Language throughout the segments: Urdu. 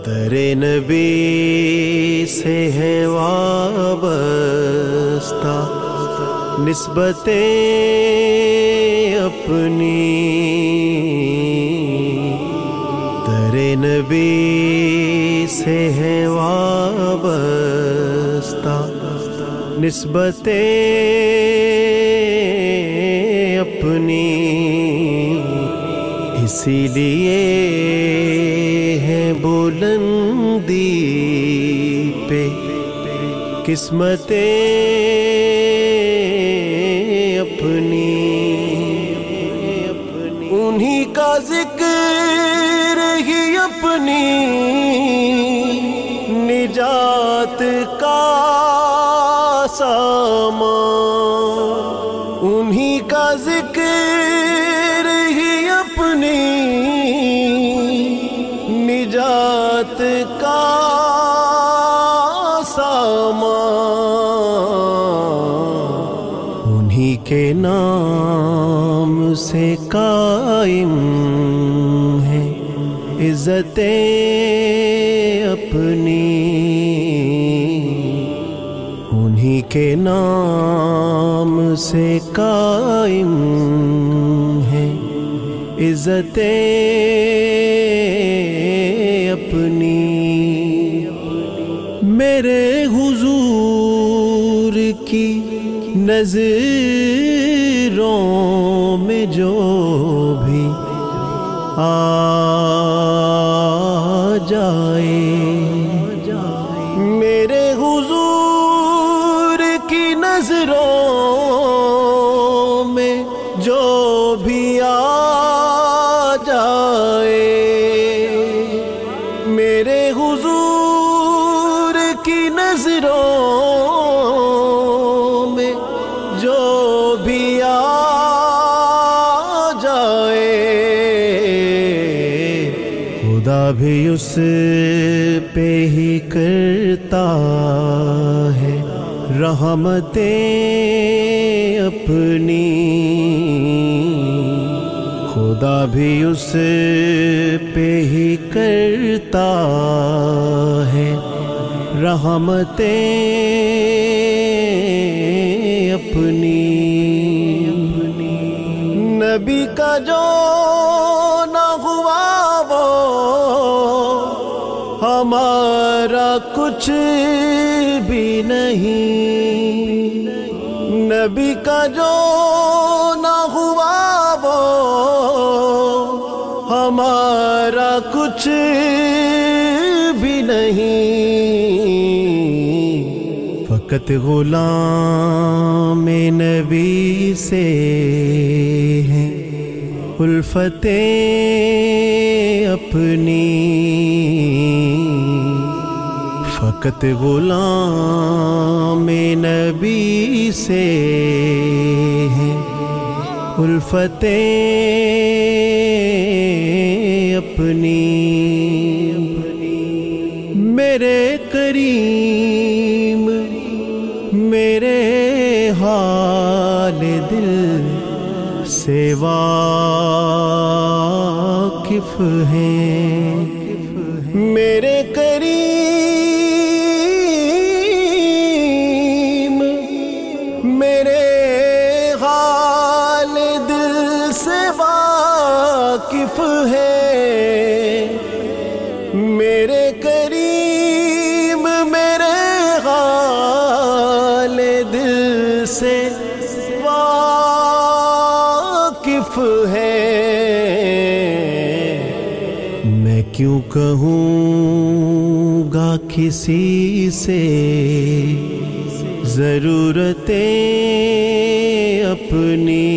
در نبی سے ہے وابستہ نسبتیں اپنی، در نبی سے ہے وابستہ نسبتیں اپنی، اسی لیے ہے بلندی پہ قسمتیں اپنی، انہی کا ذکر ہی اپنی نجات کا سامان، انہی کا ذکر ہی اپنی نجات کا سامان، انہی کے نام سے قائم ہے عزتیں اپنی، انہی کے نام سے قائم ہے عزتیں اپنی، میرے حضور کی نظروں میں جو بھی آ جائے، میرے حضور کی نظروں میں جو بھی آ جائے، میرے حضور کی نظروں میں جو بھی آ جائے، خدا بھی اس پہ ہی کرتا ہے رحمتیں اپنی، خدا بھی اس پہ ہی کرتا ہے رحمتیں اپنی، نبی کا جو نہ ہوا وہ ہمارا کچھ بھی نہیں، نبی کا جو نہ ہوا وہ ہمارا کچھ بھی نہیں، فقط غلام نبی سے ہیں الفتیں اپنی، فقط غلام نبی سے ہیں الفتیں اپنی، میرے کریم میرے حال دل سے واقف ہیں، میرے کریم میرے حال دل سے واقف ہے، میرے کریم میرے حال دل سے واقف ہے، میں کیوں کہوں گا کسی سے ضرورتیں اپنی،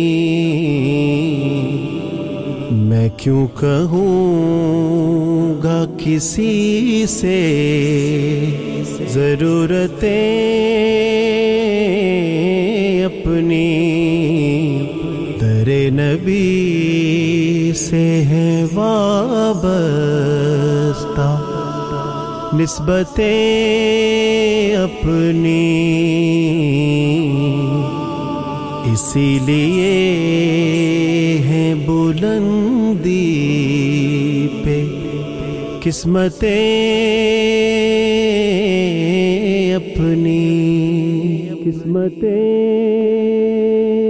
میں کیوں کہوں گا کسی سے ضرورتیں اپنی، در نبی سے ہے وابستہ نسبتیں اپنی، اسی لیے ہے بلندی پہ قسمتیں اپنی قسمتیں